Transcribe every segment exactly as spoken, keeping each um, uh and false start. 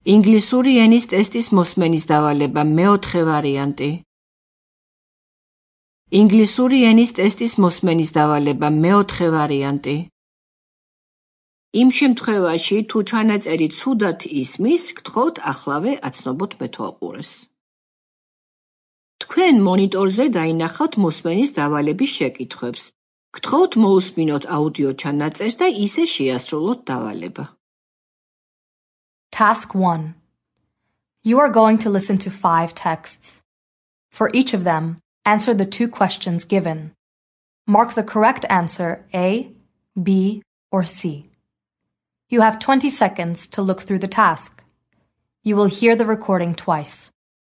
ინგლისური ენის ტესტის მოსმენის დავალება მეოთხე ვარიანტი. ინგლისური ენის ტესტის მოსმენის დავალება მეოთხე ვარიანტი. იმ შემთხვევაში, თუ ჩანაწერი ცუდად ისმის, გთხოვთ ახლავე აცნობოთ მეთვალყურეს. თქვენ მონიტორზე დაინახავთ მოსმენის დავალების შეკითხვებს. გთხოვთ მოусმინოთ აუდიო ჩანაწერს და ისე შეასრულოთ დავალება. Task one. You are going to listen to five texts. For each of them, answer the two questions given. Mark the correct answer A, B, or C. You have twenty seconds to look through the task. You will hear the recording twice.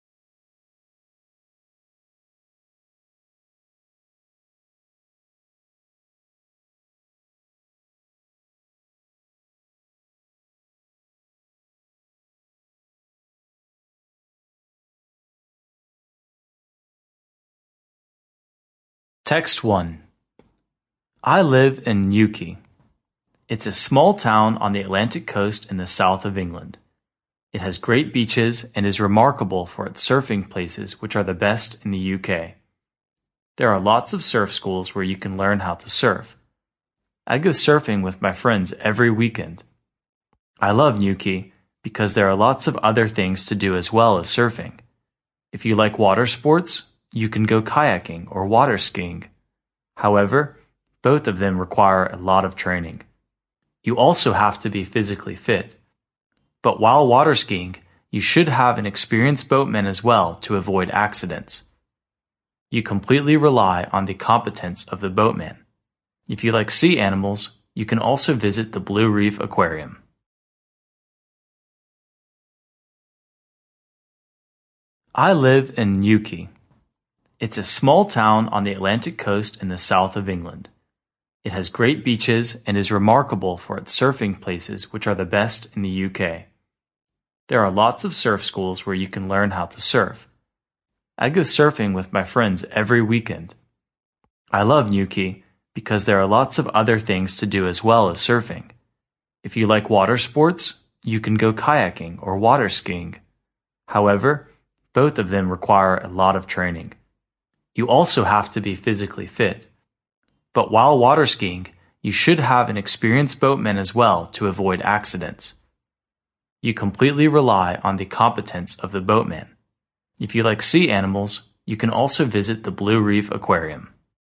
Text one. I live in Newquay. It's a small town on the Atlantic coast in the south of England. It has great beaches and is remarkable for its surfing places, which are the best in the U K. There are lots of surf schools where you can learn how to surf. I go surfing with my friends every weekend. I love Newquay because there are lots of other things to do as well as surfing. If you like water sports, you can go kayaking or water skiing. However, both of them require a lot of training. You also have to be physically fit. But while water skiing, you should have an experienced boatman as well to avoid accidents. You completely rely on the competence of the boatman. If you like sea animals, you can also visit the Blue Reef Aquarium. I live in Newquay. It's a small town on the Atlantic coast in the south of England. It has great beaches and is remarkable for its surfing places, which are the best in the U K. There are lots of surf schools where you can learn how to surf. I go surfing with my friends every weekend. I love Newquay because there are lots of other things to do as well as surfing. If you like water sports, you can go kayaking or water skiing. However, both of them require a lot of training. You also have to be physically fit. But while water skiing, you should have an experienced boatman as well to avoid accidents. You completely rely on the competence of the boatman. If you like sea animals, you can also visit the Blue Reef Aquarium.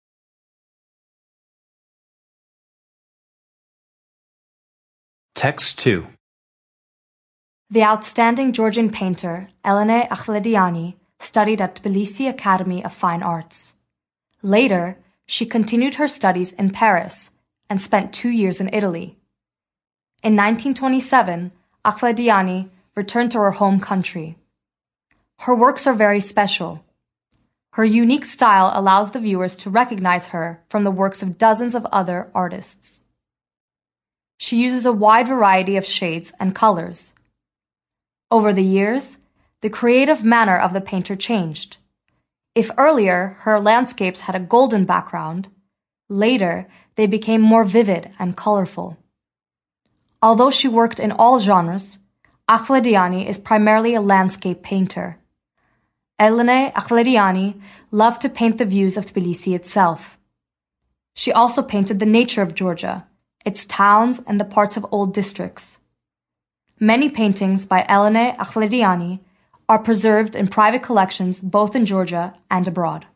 Text two. The outstanding Georgian painter Elene Akhvlediani studied at Tbilisi Academy of Fine Arts. Later, she continued her studies in Paris and spent two years in Italy. In nineteen twenty-seven, Akhvlediani returned to her home country. Her works are very special. Her unique style allows the viewers to recognize her from the works of dozens of other artists. She uses a wide variety of shades and colors. Over the years, the creative manner of the painter changed. If earlier her landscapes had a golden background, later they became more vivid and colorful. Although she worked in all genres, Akhvlediani is primarily a landscape painter. Elene Akhvlediani loved to paint the views of Tbilisi itself. She also painted the nature of Georgia, its towns and the parts of old districts. Many paintings by Elene Akhvlediani are preserved in private collections both in Georgia and abroad.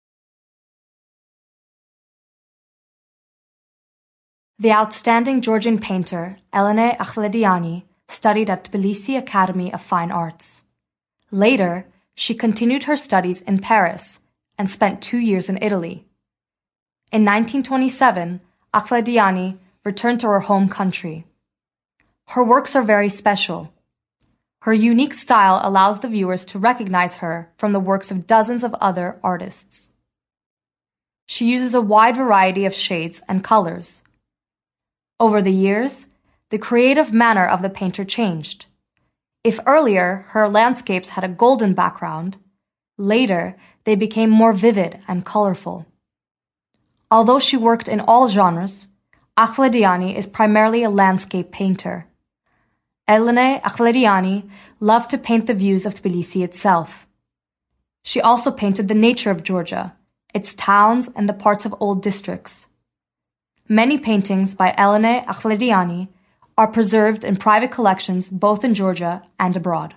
The outstanding Georgian painter Elene Akhvlediani studied at Tbilisi Academy of Fine Arts. Later, she continued her studies in Paris and spent two years in Italy. In nineteen twenty-seven, Akhvlediani returned to her home country. Her works are very special. Her unique style allows the viewers to recognize her from the works of dozens of other artists. She uses a wide variety of shades and colors. Over the years, the creative manner of the painter changed. If earlier her landscapes had a golden background, later they became more vivid and colorful. Although she worked in all genres, Akhvlediani is primarily a landscape painter. Elene Akhlediani loved to paint the views of Tbilisi itself. She also painted the nature of Georgia, its towns and the parts of old districts. Many paintings by Elene Akhlediani are preserved in private collections both in Georgia and abroad.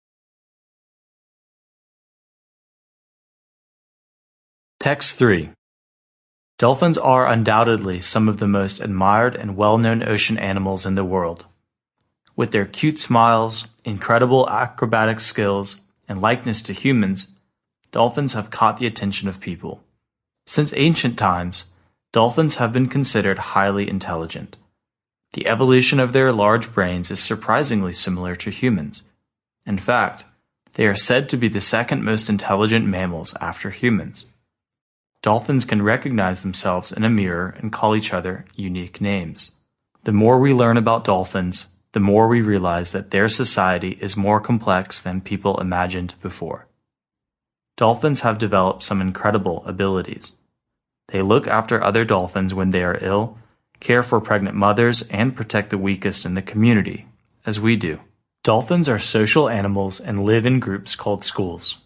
Text three. Dolphins are undoubtedly some of the most admired and well-known ocean animals in the world. With their cute smiles, incredible acrobatic skills, and likeness to humans, dolphins have caught the attention of people. Since ancient times, dolphins have been considered highly intelligent. The evolution of their large brains is surprisingly similar to humans. In fact, they are said to be the second most intelligent mammals after humans. Dolphins can recognize themselves in a mirror and call each other unique names. The more we learn about dolphins, the more we realize that their society is more complex than people imagined before. Dolphins have developed some incredible abilities. They look after other dolphins when they are ill, care for pregnant mothers, and protect the weakest in the community, as we do. Dolphins are social animals and live in groups called schools.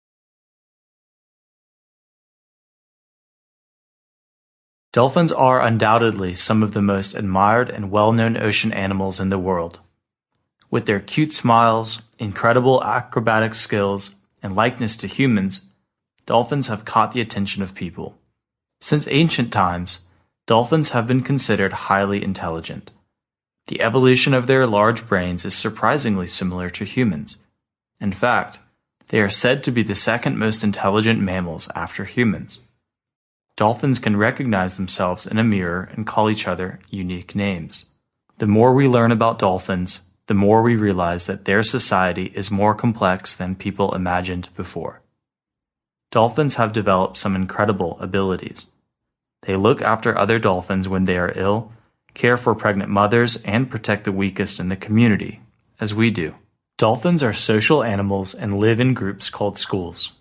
Dolphins are undoubtedly some of the most admired and well-known ocean animals in the world. With their cute smiles, incredible acrobatic skills, and likeness to humans, dolphins have caught the attention of people. Since ancient times, dolphins have been considered highly intelligent. The evolution of their large brains is surprisingly similar to humans. In fact, they are said to be the second most intelligent mammals after humans. Dolphins can recognize themselves in a mirror and call each other unique names. The more we learn about dolphins, the more we realize that their society is more complex than people imagined before. Dolphins have developed some incredible abilities. They look after other dolphins when they are ill, care for pregnant mothers, and protect the weakest in the community, as we do. Dolphins are social animals and live in groups called schools.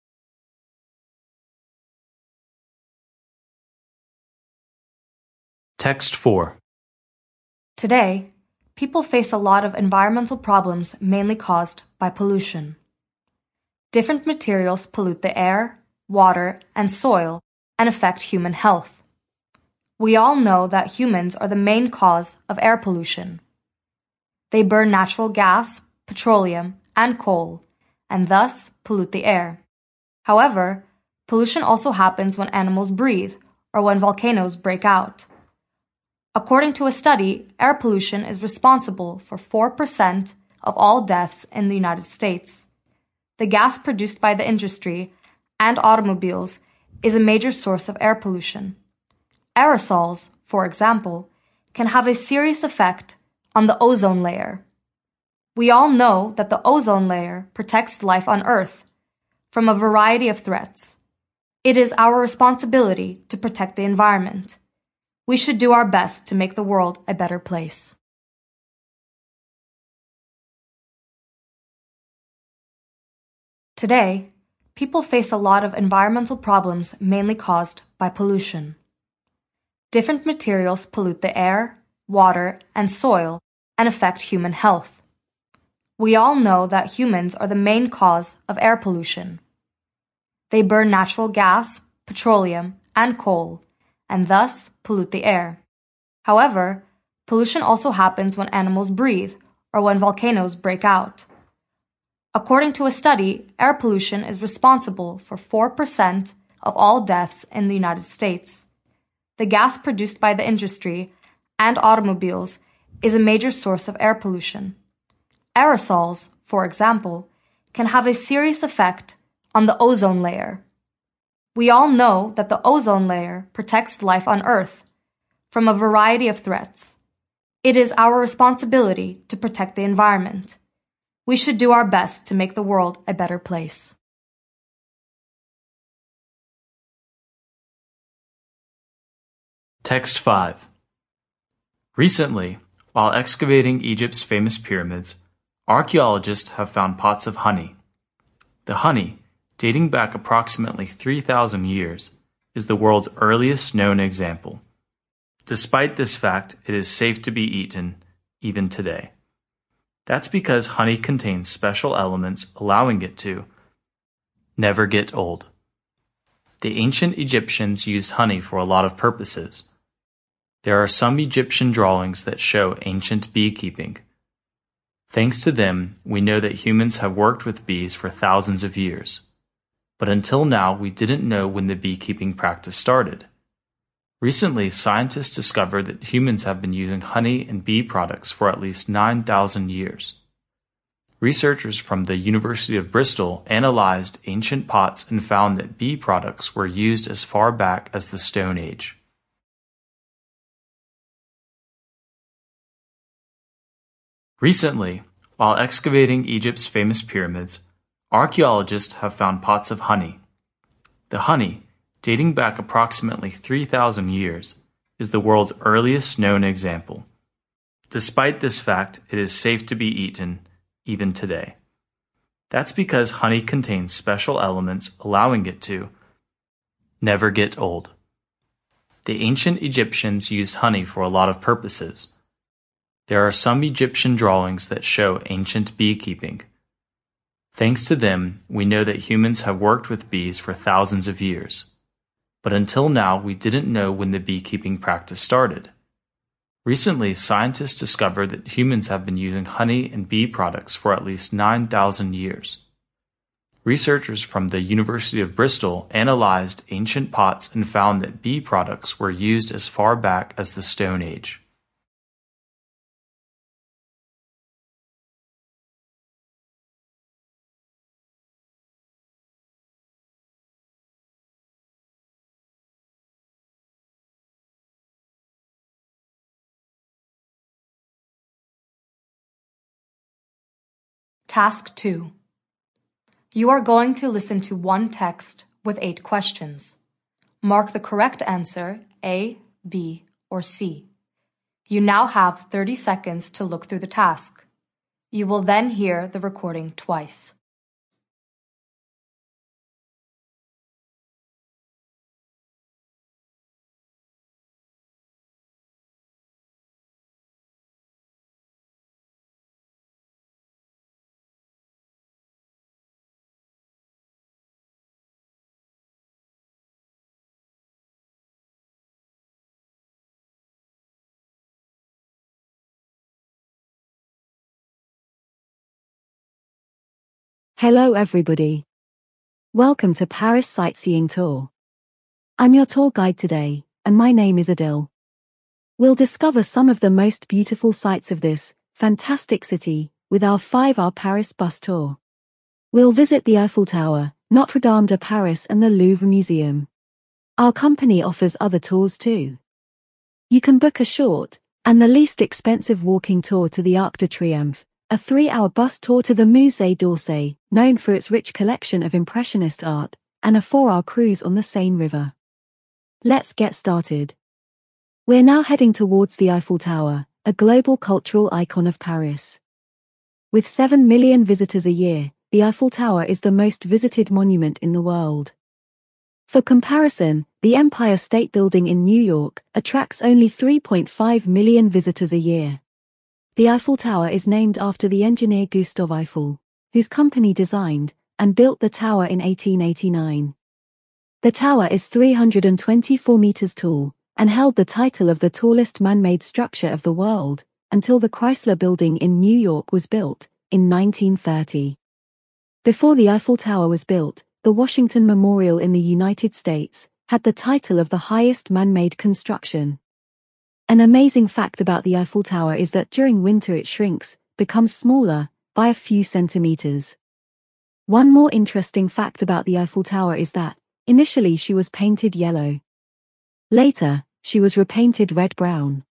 Text four. Today, people face a lot of environmental problems mainly caused by pollution. Different materials pollute the air, water, and soil and affect human health. We all know that humans are the main cause of air pollution. They burn natural gas, petroleum, and coal, and thus pollute the air. However, pollution also happens when animals breathe or when volcanoes break out. According to a study, air pollution is responsible for four percent of all deaths in the United States. The gas produced by the industry and automobiles is a major source of air pollution. Aerosols, for example, can have a serious effect on the ozone layer. We all know that the ozone layer protects life on Earth from a variety of threats. It is our responsibility to protect the environment. We should do our best to make the world a better place. Today, people face a lot of environmental problems mainly caused by pollution. Different materials pollute the air, water, and soil and affect human health. We all know that humans are the main cause of air pollution. They burn natural gas, petroleum, and coal, and thus pollute the air. However, pollution also happens when animals breathe or when volcanoes break out. According to a study, air pollution is responsible for four percent of all deaths in the United States. The gas produced by the industry and automobiles is a major source of air pollution. Aerosols, for example, can have a serious effect on the ozone layer. We all know that the ozone layer protects life on Earth from a variety of threats. It is our responsibility to protect the environment. We should do our best to make the world a better place. Text five. Recently, while excavating Egypt's famous pyramids, archaeologists have found pots of honey. The honey, dating back approximately three thousand years, is the world's earliest known example. Despite this fact, it is safe to be eaten even today. That's because honey contains special elements allowing it to never get old. The ancient Egyptians used honey for a lot of purposes. There are some Egyptian drawings that show ancient beekeeping. Thanks to them, we know that humans have worked with bees for thousands of years. But until now, we didn't know when the beekeeping practice started. Recently, scientists discovered that humans have been using honey and bee products for at least nine thousand years. Researchers from the University of Bristol analyzed ancient pots and found that bee products were used as far back as the Stone Age. Recently, while excavating Egypt's famous pyramids, archaeologists have found pots of honey. The honey, dating back approximately three thousand years, is the world's earliest known example. Despite this fact, it is safe to be eaten, even today. That's because honey contains special elements allowing it to never get old. The ancient Egyptians used honey for a lot of purposes. There are some Egyptian drawings that show ancient beekeeping. Thanks to them, we know that humans have worked with bees for thousands of years. But until now, we didn't know when the beekeeping practice started. Recently, scientists discovered that humans have been using honey and bee products for at least nine thousand years. Researchers from the University of Bristol analyzed ancient pots and found that bee products were used as far back as the Stone Age. Task two. You are going to listen to one text with eight questions. Mark the correct answer A, B, or C. You now have thirty seconds to look through the task. You will then hear the recording twice. Hello everybody. Welcome to Paris Sightseeing Tour. I'm your tour guide today, and my name is Adil. We'll discover some of the most beautiful sights of this fantastic city with our five-hour Paris bus tour. We'll visit the Eiffel Tower, Notre Dame de Paris and the Louvre Museum. Our company offers other tours too. You can book a short, and the least expensive walking tour to the Arc de Triomphe, a three-hour bus tour to the Musée d'Orsay, known for its rich collection of Impressionist art, and a four-hour cruise on the Seine River. Let's get started. We're now heading towards the Eiffel Tower, a global cultural icon of Paris. With seven million visitors a year, the Eiffel Tower is the most visited monument in the world. For comparison, the Empire State Building in New York attracts only three point five million visitors a year. The Eiffel Tower is named after the engineer Gustave Eiffel, whose company designed and built the tower in eighteen eighty-nine. The tower is three hundred twenty-four meters tall and held the title of the tallest man-made structure of the world until the Chrysler Building in New York was built in nineteen thirty. Before the Eiffel Tower was built, the Washington Memorial in the United States had the title of the highest man-made construction. An amazing fact about the Eiffel Tower is that during winter it shrinks, becomes smaller, by a few centimeters. One more interesting fact about the Eiffel Tower is that, initially she was painted yellow. Later, she was repainted red-brown.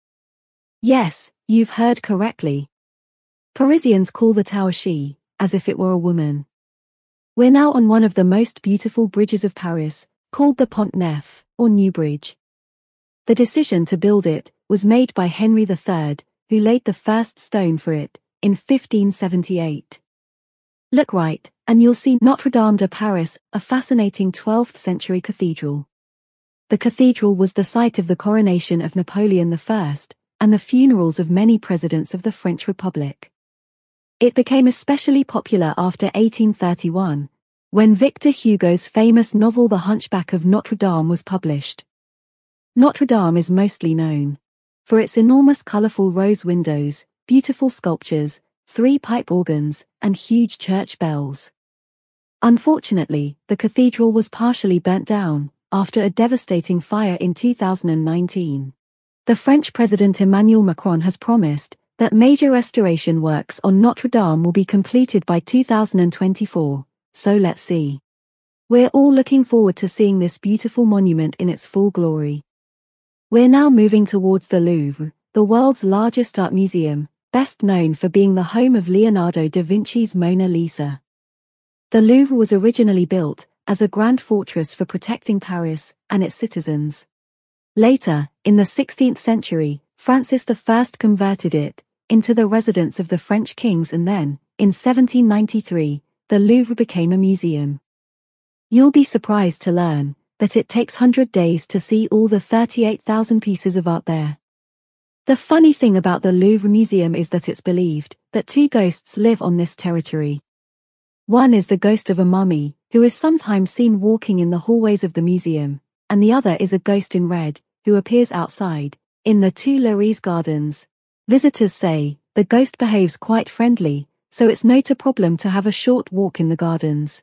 Yes, you've heard correctly. Parisians call the tower she, as if it were a woman. We're now on one of the most beautiful bridges of Paris, called the Pont Neuf, or New Bridge. The decision to build it was made by Henry the Third, who laid the first stone for it, in fifteen seventy-eight. Look right, and you'll see Notre Dame de Paris, a fascinating twelfth century cathedral. The cathedral was the site of the coronation of Napoleon the First, and the funerals of many presidents of the French Republic. It became especially popular after eighteen thirty-one, when Victor Hugo's famous novel The Hunchback of Notre Dame was published. Notre Dame is mostly known for its enormous colorful rose windows, beautiful sculptures, three pipe organs, and huge church bells. Unfortunately, the cathedral was partially burnt down after a devastating fire in two thousand nineteen. The French President Emmanuel Macron has promised that major restoration works on Notre Dame will be completed by two thousand twenty-four, so let's see. We're all looking forward to seeing this beautiful monument in its full glory. We're now moving towards the Louvre, the world's largest art museum, best known for being the home of Leonardo da Vinci's Mona Lisa. The Louvre was originally built as a grand fortress for protecting Paris and its citizens. Later, in the sixteenth century, Francis the First converted it into the residence of the French kings, and then, in seventeen ninety-three, the Louvre became a museum. You'll be surprised to learn that it takes one hundred days to see all the thirty-eight thousand pieces of art there. The funny thing about the Louvre Museum is that it's believed that two ghosts live on this territory. One is the ghost of a mummy, who is sometimes seen walking in the hallways of the museum, and the other is a ghost in red, who appears outside, in the Tuileries Gardens. Visitors say the ghost behaves quite friendly, so it's not a problem to have a short walk in the gardens.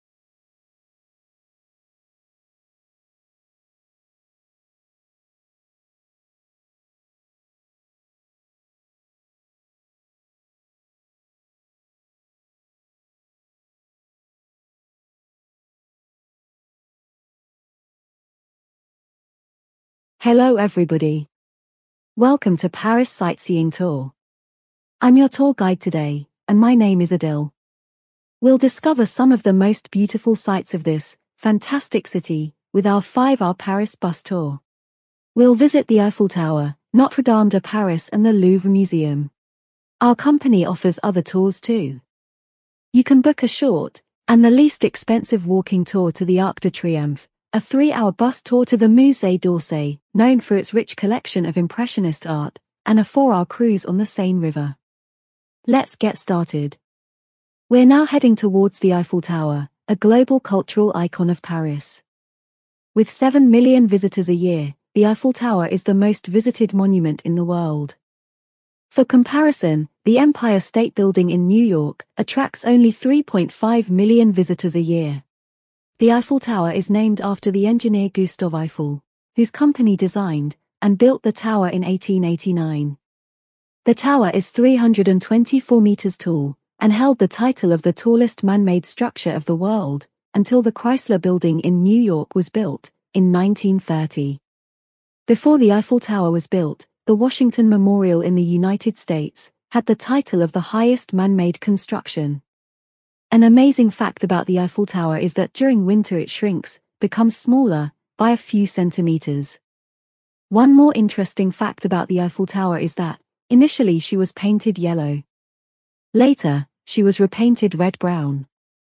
Hello everybody. Welcome to Paris Sightseeing Tour. I'm your tour guide today, and my name is Adil. We'll discover some of the most beautiful sights of this fantastic city with our five-hour Paris bus tour. We'll visit the Eiffel Tower, Notre Dame de Paris, and the Louvre Museum. Our company offers other tours too. You can book a short and the least expensive walking tour to the Arc de Triomphe, a three-hour bus tour to the Musée d'Orsay, known for its rich collection of Impressionist art, and a four-hour cruise on the Seine River. Let's get started. We're now heading towards the Eiffel Tower, a global cultural icon of Paris. With seven million visitors a year, the Eiffel Tower is the most visited monument in the world. For comparison, the Empire State Building in New York attracts only three point five million visitors a year. The Eiffel Tower is named after the engineer Gustave Eiffel, whose company designed and built the tower in eighteen eighty-nine. The tower is three hundred twenty-four meters tall and held the title of the tallest man-made structure of the world until the Chrysler Building in New York was built in nineteen thirty. Before the Eiffel Tower was built, the Washington Memorial in the United States had the title of the highest man-made construction. An amazing fact about the Eiffel Tower is that during winter it shrinks, becomes smaller, by a few centimeters. One more interesting fact about the Eiffel Tower is that, initially she was painted yellow. Later, she was repainted red-brown.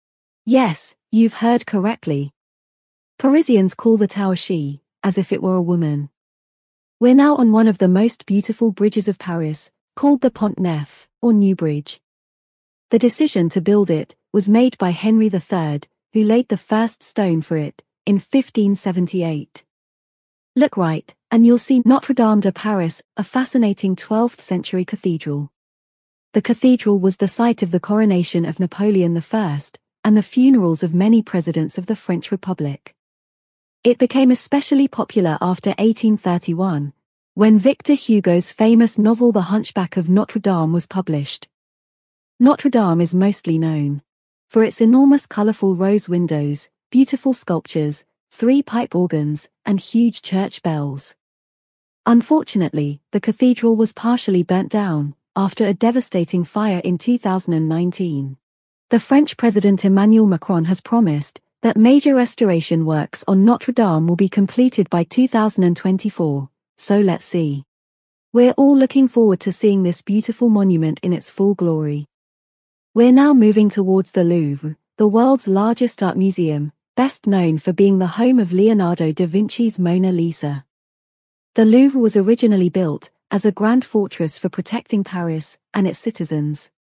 Yes, you've heard correctly. Parisians call the tower she, as if it were a woman. We're now on one of the most beautiful bridges of Paris, called the Pont Neuf, or New Bridge. The decision to build it was made by Henry the Third, who laid the first stone for it in fifteen seventy-eight. Look right, and you'll see Notre Dame de Paris, a fascinating twelfth century cathedral. The cathedral was the site of the coronation of Napoleon the First and the funerals of many presidents of the French Republic. It became especially popular after eighteen thirty-one, when Victor Hugo's famous novel The Hunchback of Notre Dame was published. Notre Dame is mostly known for its enormous colorful rose windows, beautiful sculptures, three pipe organs, and huge church bells. Unfortunately, the cathedral was partially burnt down after a devastating fire in two thousand nineteen. The French President Emmanuel Macron has promised that major restoration works on Notre Dame will be completed by two thousand twenty-four, so let's see. We're all looking forward to seeing this beautiful monument in its full glory. We're now moving towards the Louvre, the world's largest art museum, best known for being the home of Leonardo da Vinci's Mona Lisa. The Louvre was originally built as a grand fortress for protecting Paris and its citizens.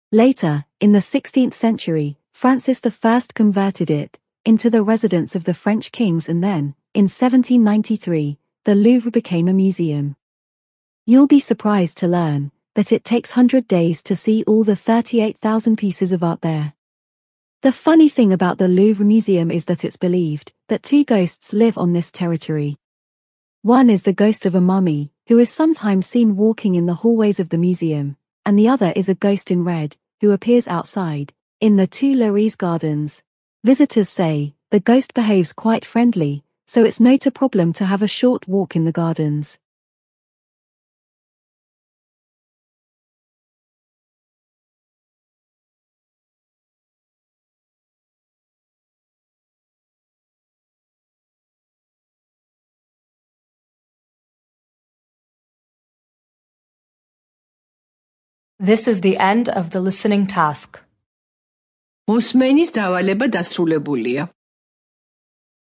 Later, in the sixteenth century, Francis the First converted it into the residence of the French kings, and then, in seventeen ninety-three, the Louvre became a museum. You'll be surprised to learn that it takes one hundred days to see all the thirty-eight thousand pieces of art there. The funny thing about the Louvre Museum is that it's believed that two ghosts live on this territory. One is the ghost of a mummy, who is sometimes seen walking in the hallways of the museum, and the other is a ghost in red, who appears outside, in the Tuileries Gardens. Visitors say the ghost behaves quite friendly, so it's not a problem to have a short walk in the gardens. This is the end of the listening task. მოსმენის დავალება დასრულებულია.